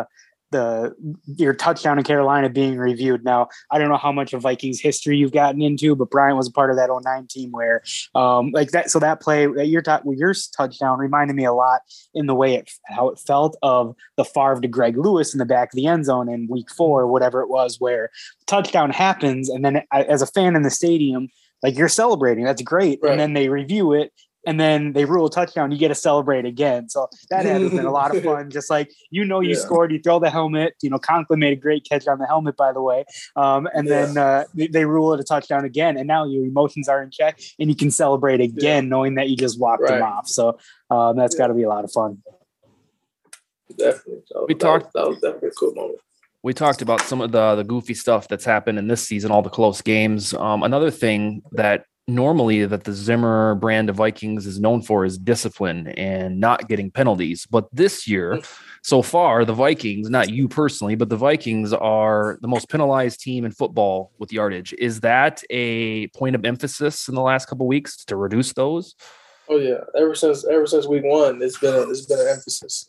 your touchdown in Carolina being reviewed. Now, I don't know how much of Vikings history you've gotten into, but Brian was a part of that 2009 team where like that. So that play that your touchdown reminded me a lot in the way how it felt of the Favre to Greg Lewis in the back of the end zone in week 4, or whatever it was, where touchdown happens. And then as a fan in the stadium, like you're celebrating, that's great. Right. And then they review it, and then they rule a touchdown, you get to celebrate again. So that has been a lot of fun. Just like, you scored, you throw the helmet. Conklin made a great catch on the helmet, by the way. And then they rule it a touchdown again. And now your emotions are in check, and you can celebrate again, knowing that you just walked them off. So that's got to be a lot of fun. Definitely. That was definitely a cool moment. We talked about some of the goofy stuff that's happened in this season, all the close games. Another thing that normally that the Zimmer brand of Vikings is known for is discipline and not getting penalties. But this year, so far, the Vikings, not you personally, but the Vikings are the most penalized team in football with yardage. Is that a point of emphasis in the last couple of weeks to reduce those? Oh yeah, ever since week 1, it's been an emphasis.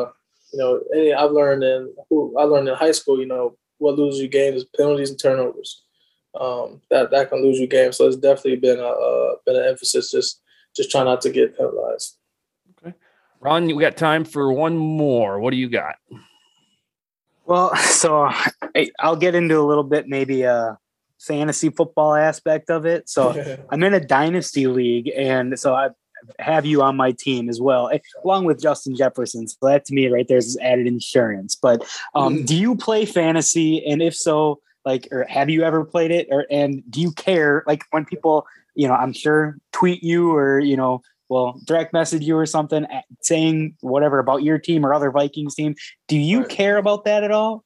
I've learned in high school, what loses you games is penalties and turnovers. That can lose you games. So it's definitely been an emphasis, just try not to get penalized. Okay, Ron, we got time for one more. What do you got? Well, so I'll get into a little bit, maybe a fantasy football aspect of it. So I'm in a dynasty league, and so I have you on my team as well, along with Justin Jefferson. So that to me right there is added insurance. But do you play fantasy? And if so, or have you ever played it? And do you care? Like when people, I'm sure tweet you or, direct message you or something saying whatever about your team or other Vikings team. Do you care about that at all?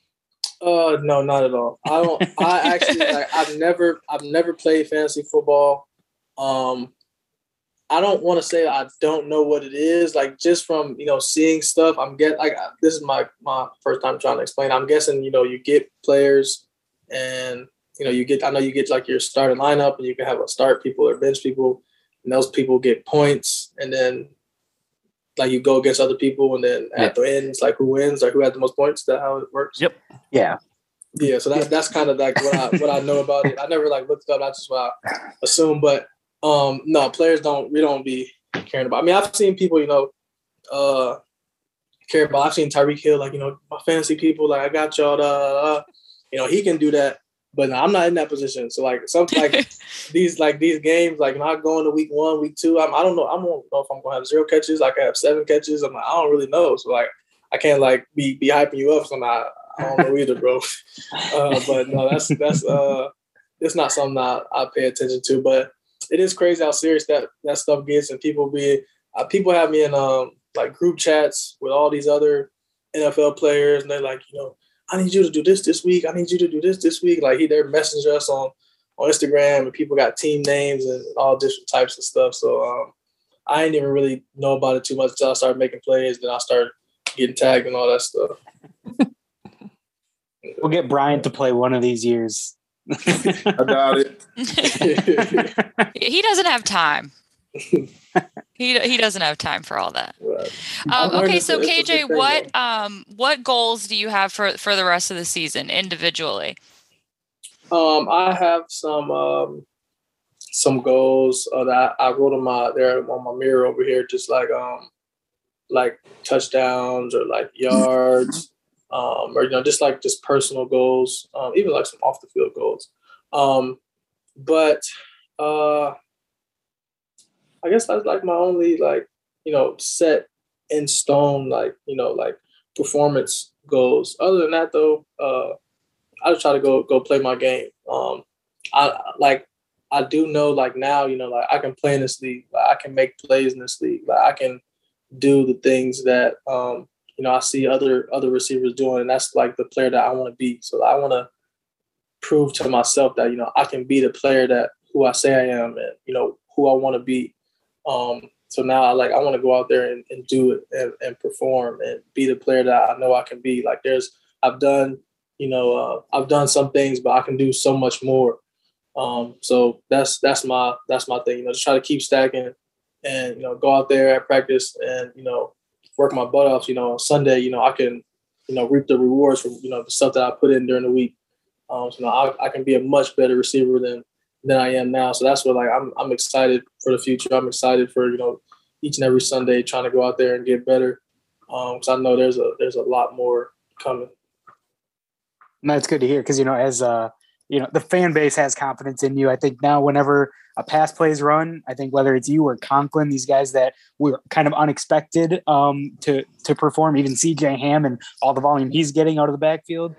No, not at all. I don't. I actually, I've never played fantasy football. I don't want to say I don't know what it is. Like just from seeing stuff, this is my first time trying to explain. I'm guessing you get players. And you get like your starting lineup, and you can have a start people or bench people, and those people get points, and then like you go against other people, and then at the end it's like who wins, like who had the most points. Is that how it works? Yep. Yeah. So that's kind of like what I know about it. I never looked it up. That's just what I assume. But no, players don't be caring about. I mean, I've seen people care about. I've seen Tyreek Hill my fantasy people I got y'all. He can do that, but I'm not in that position. So these games, when I go into week 1, week 2, I don't know. I don't know if I'm gonna have 0 catches. I can have 7 catches. I don't really know. So I can't be hyping you up. So I don't know either, bro. But no, that's it's not something I pay attention to. But it is crazy how serious that stuff gets, and people have me in group chats with all these other NFL players, and they're like, I need you to do this week. I need you to do this week. They're messaging us on Instagram, and people got team names and all different types of stuff. So I didn't even really know about it too much until I started making plays. Then I started getting tagged and all that stuff. We'll get Brian to play one of these years. I doubt it. He doesn't have time. He doesn't have time for all that. Okay, so KJ, what goals do you have for the rest of the season individually? I have some goals that I wrote on my mirror over here, just like touchdowns or like yards, or just personal goals, even like some off the field goals. But I guess that's like my only set in stone like performance goals. Other than that though, I just try to go play my game. I do know like now, like I can play in this league. Like, I can make plays in this league. Like I can do the things that I see other receivers doing, and that's like the player that I want to be. So I want to prove to myself that I can be the player who I say I am, and who I want to be. So now I want to go out there and do it and perform and be the player that I know I can be. Like I've done some things, but I can do so much more. So that's my thing. Just try to keep stacking and go out there at practice and work my butt off. On Sunday, I can reap the rewards from the stuff that I put in during the week. So I can be a much better receiver than I am now. So that's what I'm excited for the future. I'm excited for each and every Sunday trying to go out there and get better. Because I know there's a lot more coming. And that's good to hear because as the fan base has confidence in you. I think now whenever a pass play is run, I think whether it's you or Conklin, these guys that were kind of unexpected to perform, even CJ Ham and all the volume he's getting out of the backfield,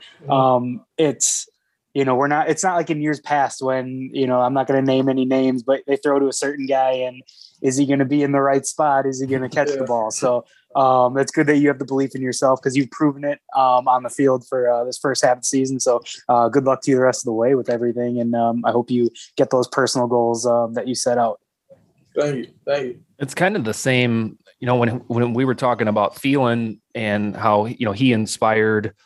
it's. It's not like in years past when, I'm not going to name any names, but they throw to a certain guy and is he going to be in the right spot? Is he going to catch the ball? So it's good that you have the belief in yourself because you've proven it on the field for this first half of the season. So good luck to you the rest of the way with everything. And I hope you get those personal goals that you set out. Thank you. It's kind of the same, when we were talking about Thielen and how, he inspired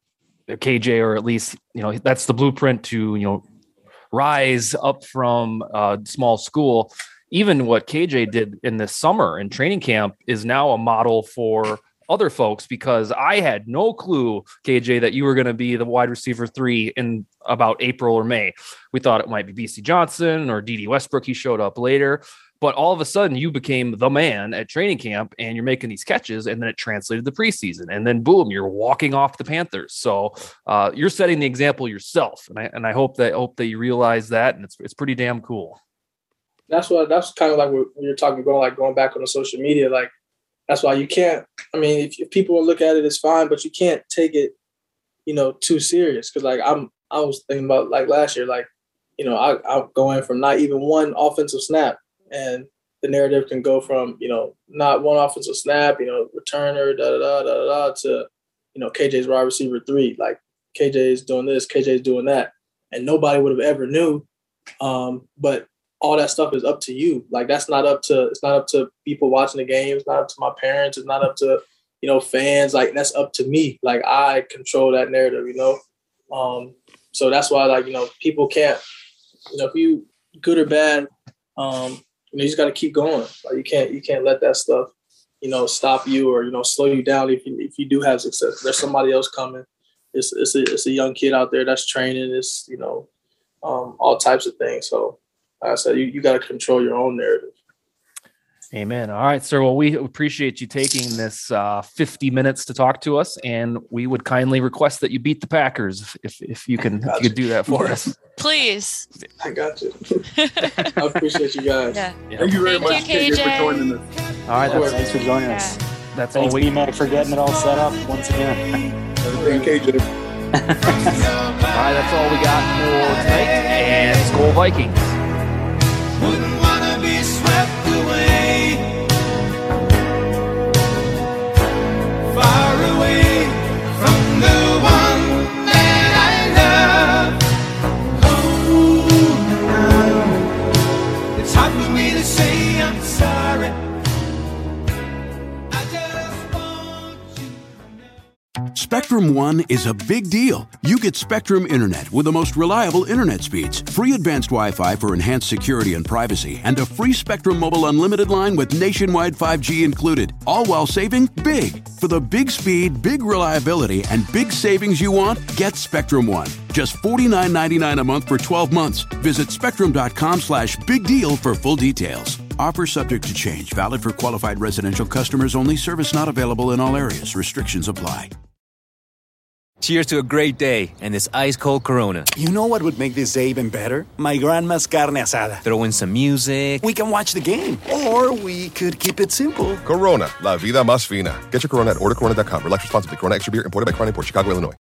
KJ, or at least, that's the blueprint to, rise up from a small school. Even what KJ did in this summer in training camp is now a model for other folks, because I had no clue, KJ, that you were going to be the wide receiver 3 in about April or May. We thought it might be BC Johnson or DD Westbrook. He showed up later. But all of a sudden, you became the man at training camp, and you're making these catches, and then it translated to preseason, and then boom, you're walking off the Panthers. So you're setting the example yourself, and I hope that you realize that, and it's pretty damn cool. That's kind of like when you're talking going back on the social media. Like that's why you can't. I mean, if people will look at it, it's fine, but you can't take it, too serious. Because I was thinking about last year, I'm going from not even one offensive snap. And the narrative can go from, not one offensive snap, returner, to, KJ's wide receiver 3. Like KJ is doing this, KJ is doing that. And nobody would have ever knew. But all that stuff is up to you. Like it's not up to people watching the game. It's not up to my parents. It's not up to, fans. Like that's up to me. Like I control that narrative, So that's why people can't, if you good or bad, you just got to keep going. Like you can't let that stuff, stop you or slow you down. If you do have success, there's somebody else coming. It's a young kid out there that's training. It's all types of things. So like I said, you got to control your own narrative. Amen. All right, sir. Well, we appreciate you taking this 50 minutes to talk to us, and we would kindly request that you beat the Packers if you can do that for us. Please. I got you. I appreciate you guys. Yeah. Thank you very much, KJ, for joining us. All right, Thanks for joining us. That's Thanks, all BMAC, for getting it all set up once again. Everything KJ. All right, that's all we got for tonight. And Skol Vikings. Wouldn't wanna be swept away, far away from the one that I love. Oh, it's hard for me to say I'm sorry. I just want you to know. Spectrum One is a big deal. You get Spectrum Internet with the most reliable internet speeds, free advanced Wi-Fi for enhanced security and privacy, and a free Spectrum Mobile unlimited line with nationwide 5G included, all while saving big. For the big speed, big reliability, and big savings you want, get Spectrum One. Just $49.99 a month for 12 months. Visit spectrum.com/big deal for full details. Offer subject to change. Valid for qualified residential customers only. Service not available in all areas. Restrictions apply. Cheers to a great day and this ice-cold Corona. You know what would make this day even better? My grandma's carne asada. Throw in some music. We can watch the game. Or we could keep it simple. Corona, la vida más fina. Get your Corona at ordercorona.com. Relax responsibly. Corona Extra Beer, imported by Crown Imports, Chicago, Illinois.